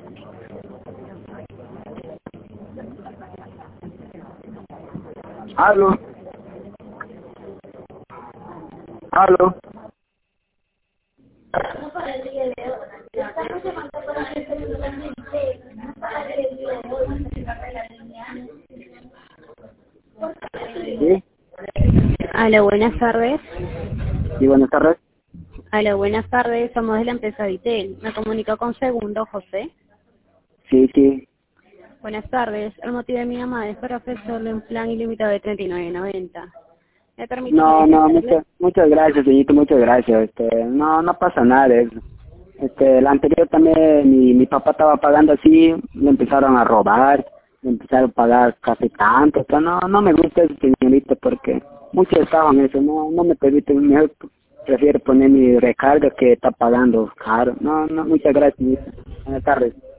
Aló. Aló. Sí, Aló, buenas tardes. sí, buenas tardes. Aló, buenas tardes. Somos de la empresa Vitel. Me comunico con Segundo José. Sí, sí. Buenas tardes. El motivo de mi llamada es para ofrecerle un plan ilimitado de 39.90. ¿Me permite No, no, verificarle? muchas gracias, señorito, muchas gracias. No, no pasa nada de eso. El anterior también, mi papá estaba pagando así, le empezaron a robar, le empezaron a pagar casi tanto, pero no me gusta eso, señorita, porque muchos estaban en eso, no me permite, mejor prefiero poner mi recarga que está pagando caro. No, muchas gracias, señorita. Buenas tardes.